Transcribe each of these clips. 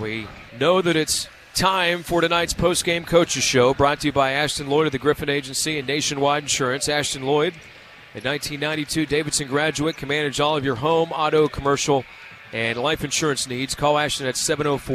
We know that it's time for tonight's post-game coaches show, brought to you by Ashton Lloyd of the Griffin Agency and Nationwide Insurance. Ashton Lloyd, a 1992 Davidson graduate, can manage all of your home, auto, commercial, and life insurance needs. Call Ashton at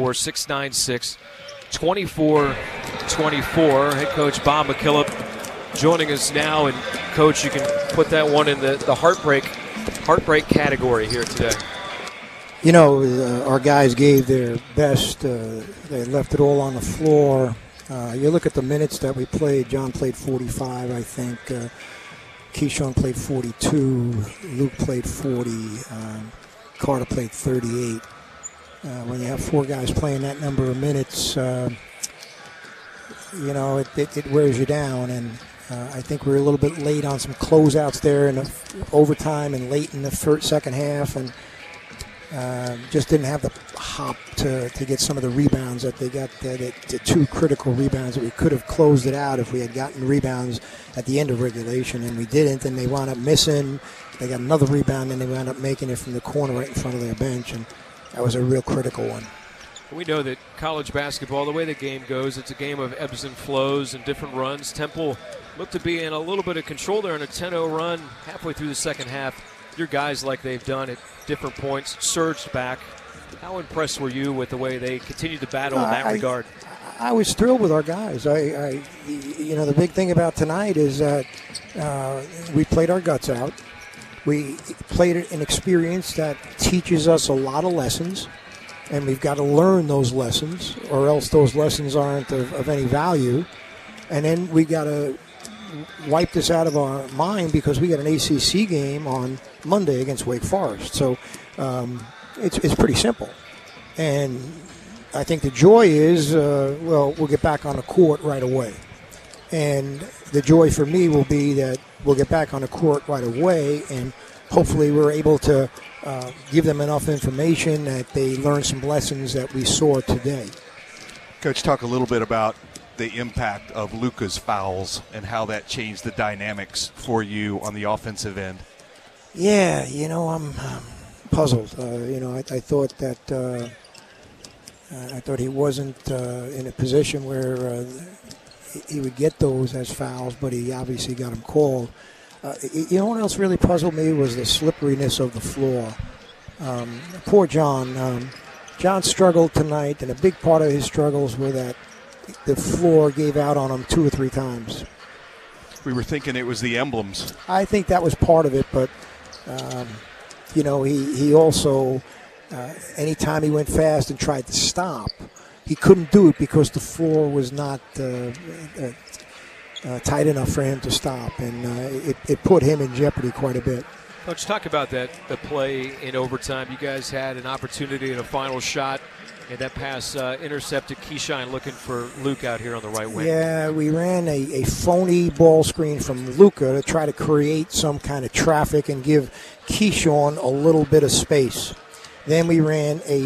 704-696-2424. Head coach Bob McKillop joining us now. And, Coach, you can put that one in the heartbreak category here today. You know, our guys gave their best. They left it all on the floor. You look at the minutes that we played. John played 45, I think. Keyshawn played 42. Luke played 40. Carter played 38. When you have four guys playing that number of minutes, you know, it wears you down. And I think we were a little bit late on some closeouts there in the overtime and late in the second half. And just didn't have the hop to get some of the rebounds that they got, the two critical rebounds that we could have closed it out if we had gotten rebounds at the end of regulation, and we didn't, and they wound up missing. They got another rebound, and they wound up making it from the corner right in front of their bench, and that was a real critical one. We know that college basketball, the way the game goes, it's a game of ebbs and flows and different runs. Temple looked to be in a little bit of control there in a 10-0 run halfway through the second half. Your guys, like they've done at different points, surged back. How impressed were you with the way they continued to battle in that regard? I was thrilled with our guys. You know, the big thing about tonight is that we played our guts out. We played an experience that teaches us a lot of lessons, and we've got to learn those lessons, or else those lessons aren't of any value. And then we got to wipe this out of our mind because we got an ACC game on Monday against Wake Forest. So it's pretty simple. And I think the joy is, we'll get back on the court right away. And the joy for me will be that we'll get back on the court right away, and hopefully we're able to give them enough information that they learn some lessons that we saw today. Coach, talk a little bit about the impact of Luka's fouls and how that changed the dynamics for you on the offensive end. Yeah, you know, I'm puzzled. You know, I thought that he wasn't in a position where he would get those as fouls, but he obviously got them called. You know what else really puzzled me was the slipperiness of the floor. Poor John. John struggled tonight, and a big part of his struggles were that the floor gave out on him 2 or 3 times. We were thinking it was the emblems. I think that was part of it, but, you know, he also, anytime he went fast and tried to stop, he couldn't do it because the floor was not tight enough for him to stop, and it put him in jeopardy quite a bit. Coach, talk about the play in overtime. You guys had an opportunity in a final shot, and that pass intercepted Keyshawn looking for Luke out here on the right wing. Yeah, we ran a phony ball screen from Luka to try to create some kind of traffic and give Keyshawn a little bit of space. Then we ran a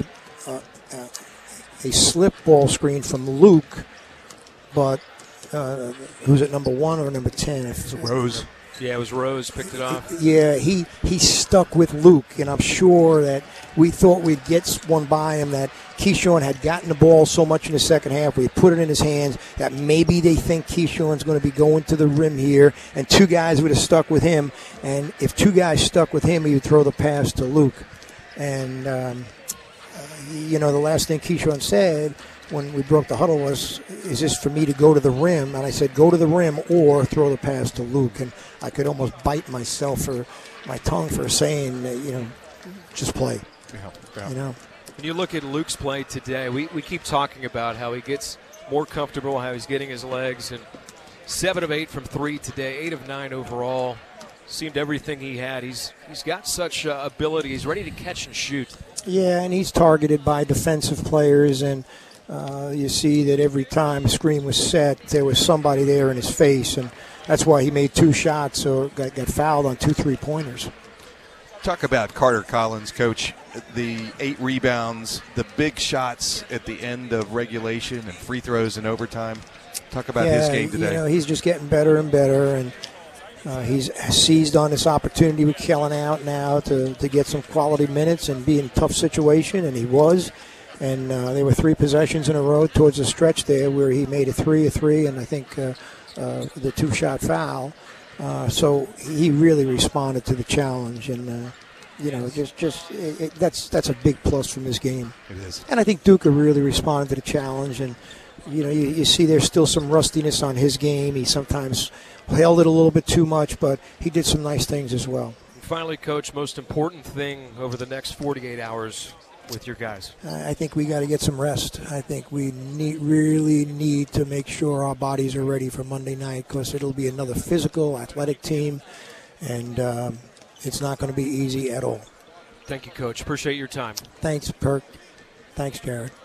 slip ball screen from Luke, but who's at number 1 or number 10? It's Rose. Yeah, it was Rose, picked it off. Yeah, he stuck with Luke, and I'm sure that we thought we'd get one by him, that Keyshawn had gotten the ball so much in the second half, we put it in his hands, that maybe they think Keyshawn's going to be going to the rim here, and 2 guys would have stuck with him, and if 2 guys stuck with him, he would throw the pass to Luke. And, you know, the last thing Keyshawn said when we broke the huddle was, is this for me to go to the rim? And I said, go to the rim or throw the pass to Luke. And I could almost bite myself or my tongue for saying, you know, just play. Yeah. You know. When you look at Luke's play today, we keep talking about how he gets more comfortable, how he's getting his legs. And 7 of 8 from 3 today, 8 of 9 overall. Seemed everything he had. He's got such ability. He's ready to catch and shoot. Yeah, and he's targeted by defensive players, and you see that every time a screen was set, there was somebody there in his face, and that's why he made 2 shots or got fouled on 2 3-pointers. Talk about Carter Collins, Coach. The 8 rebounds, the big shots at the end of regulation and free throws in overtime. Talk about his game today. You know, he's just getting better and better, and he's seized on this opportunity with Kellen out now to get some quality minutes and be in a tough situation, and he was. And there were 3 possessions in a row towards the stretch there where he made a 3, and I think the 2-shot foul. So he really responded to the challenge, and that's a big plus from this game. It is. And I think Duca really responded to the challenge, and you see there's still some rustiness on his game. He sometimes held it a little bit too much, but he did some nice things as well. And finally, Coach, most important thing over the next 48 hours with your guys? I think we got to get some rest. I think we really need to make sure our bodies are ready for Monday night, because it'll be another physical, athletic team, and it's not going to be easy at all. Thank you, Coach. Appreciate your time. Thanks, Perk. Thanks, Jared.